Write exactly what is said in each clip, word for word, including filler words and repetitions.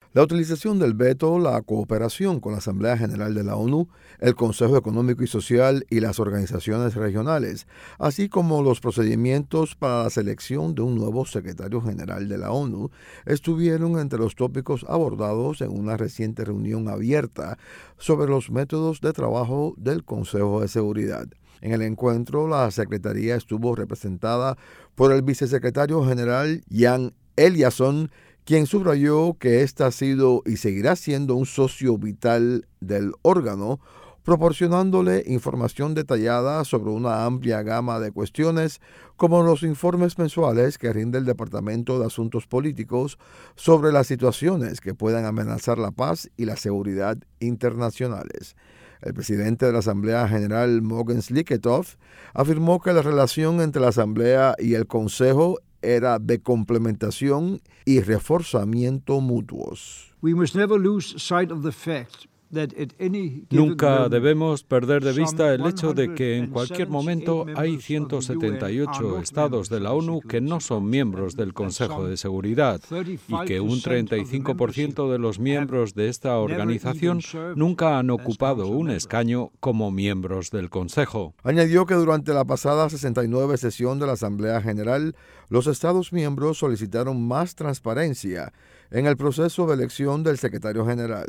La utilización del veto, la cooperación con la Asamblea General de la ONU, el Consejo Económico y Social y las organizaciones regionales, así como los procedimientos para la selección de un nuevo secretario general de la ONU, estuvieron entre los tópicos abordados en una reciente reunión abierta sobre los métodos de trabajo del Consejo de Seguridad. En el encuentro, la Secretaría estuvo representada por el vicesecretario general Jan Eliasson, quien subrayó que ésta ha sido y seguirá siendo un socio vital del órgano, proporcionándole información detallada sobre una amplia gama de cuestiones, como los informes mensuales que rinde el Departamento de Asuntos Políticos sobre las situaciones que puedan amenazar la paz y la seguridad internacionales. El presidente de la Asamblea General, Mogens Lykketoft, afirmó que la relación entre la Asamblea y el Consejo era de complementación y reforzamiento mutuos. We must never lose sight of the fact that at any given Nunca moment, debemos perder de vista some el hecho de que en cualquier momento hay ciento ciento setenta y ocho members estados de la ONU que no son miembros del Consejo de Seguridad y que un treinta y cinco por ciento de los miembros de esta organización nunca han ocupado un escaño como miembros del Consejo. Añadió que durante la pasada sesenta y nueve sesión de la Asamblea General, los Estados miembros solicitaron más transparencia en el proceso de elección del secretario general.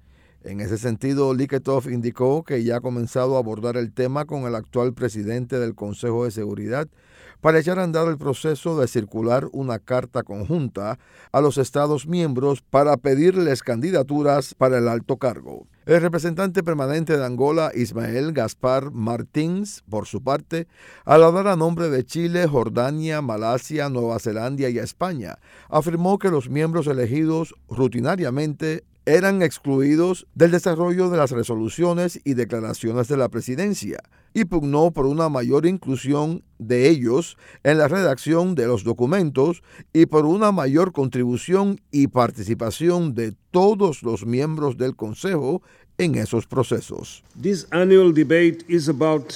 En ese sentido, Lykketoft indicó que ya ha comenzado a abordar el tema con el actual presidente del Consejo de Seguridad para echar a andar el proceso de circular una carta conjunta a los Estados miembros para pedirles candidaturas para el alto cargo. El representante permanente de Angola, Ismael Gaspar Martins, por su parte, al hablar a nombre de Chile, Jordania, Malasia, Nueva Zelanda y España, afirmó que los miembros elegidos rutinariamente eran excluidos del desarrollo de las resoluciones y declaraciones de la presidencia y pugnó por una mayor inclusión de ellos en la redacción de los documentos y por una mayor contribución y participación de todos los miembros del Consejo en esos procesos. This annual debate is about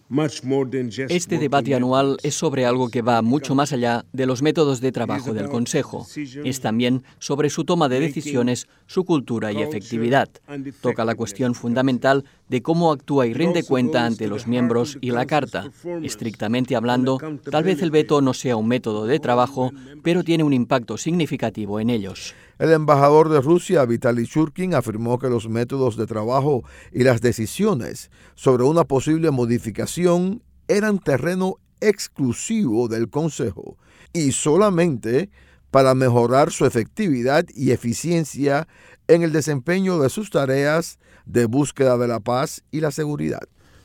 Este debate anual es sobre algo que va mucho más allá de los métodos de trabajo del Consejo. Es también sobre su toma de decisiones, su cultura y efectividad. Toca la cuestión fundamental de cómo actúa y rinde cuenta ante los miembros y la Carta. Estrictamente hablando, tal vez el veto no sea un método de trabajo, pero tiene un impacto significativo en ellos. El embajador de Rusia, Vitaly Churkin, afirmó que los métodos de trabajo y las decisiones sobre una posible modificación eran terreno exclusivo del Consejo y solamente para mejorar su efectividad y eficiencia en el desempeño de sus tareas de búsqueda de la paz y la seguridad.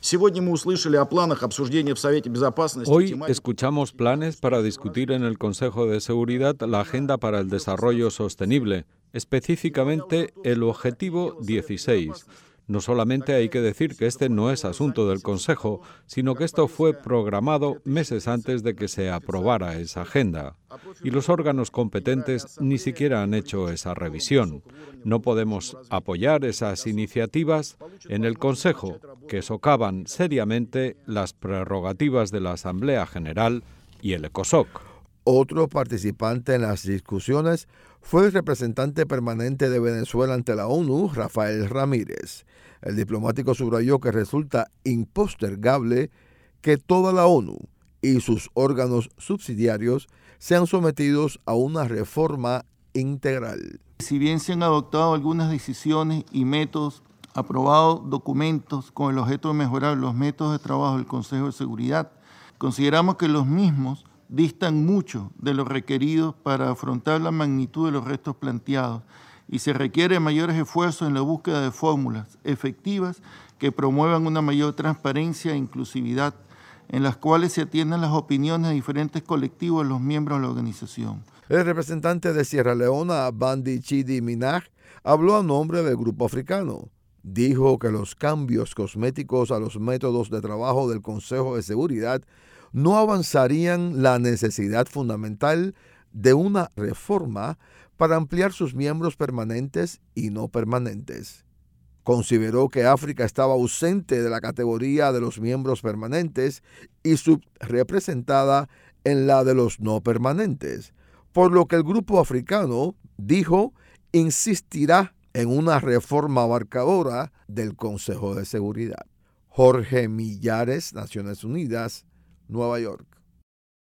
Hoy escuchamos planes para discutir en el Consejo de Seguridad la Agenda para el Desarrollo Sostenible, específicamente el Objetivo dieciséis. No solamente hay que decir que este no es asunto del Consejo, sino que esto fue programado meses antes de que se aprobara esa agenda. Y los órganos competentes ni siquiera han hecho esa revisión. No podemos apoyar esas iniciativas en el Consejo, que socavan seriamente las prerrogativas de la Asamblea General y el ECOSOC. Otro participante en las discusiones fue el representante permanente de Venezuela ante la ONU, Rafael Ramírez. El diplomático subrayó que resulta impostergable que toda la ONU y sus órganos subsidiarios sean sometidos a una reforma integral. Si bien se han adoptado algunas decisiones y métodos, aprobado documentos con el objeto de mejorar los métodos de trabajo del Consejo de Seguridad, consideramos que los mismos distan mucho de lo requerido para afrontar la magnitud de los retos planteados y se requiere mayores esfuerzos en la búsqueda de fórmulas efectivas que promuevan una mayor transparencia e inclusividad, en las cuales se atiendan las opiniones de diferentes colectivos de los miembros de la organización. El representante de Sierra Leona, Bandi Chidi Minaj, habló a nombre del Grupo Africano. Dijo que los cambios cosméticos a los métodos de trabajo del Consejo de Seguridad no avanzarían la necesidad fundamental de una reforma para ampliar sus miembros permanentes y no permanentes. Consideró que África estaba ausente de la categoría de los miembros permanentes y subrepresentada en la de los no permanentes, por lo que el Grupo Africano, dijo, insistirá en una reforma abarcadora del Consejo de Seguridad. Jorge Millares, Naciones Unidas, Nueva York.